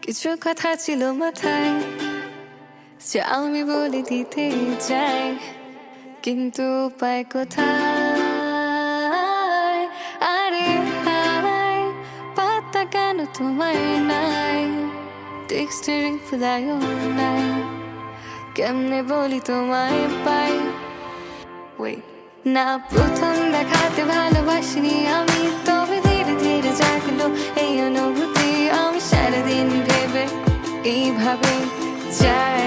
কিছু কথা ছিল মাথায় যে আমি বলে দিতে চাই, কিন্তু উপায় কোথায়? আরে হায়, পাতা কেন তোমার নাই? টেক্সটে রিপ্লাইও নাই, কেমনে বলি তোমায় পাই? না, প্রথম দেখাতে ভালোবাসিনি আমি, তবে ধীরে ধীরে জাগলো এই অনুভূতি। আমি সারাদিন ভেবে এইভাবে চাই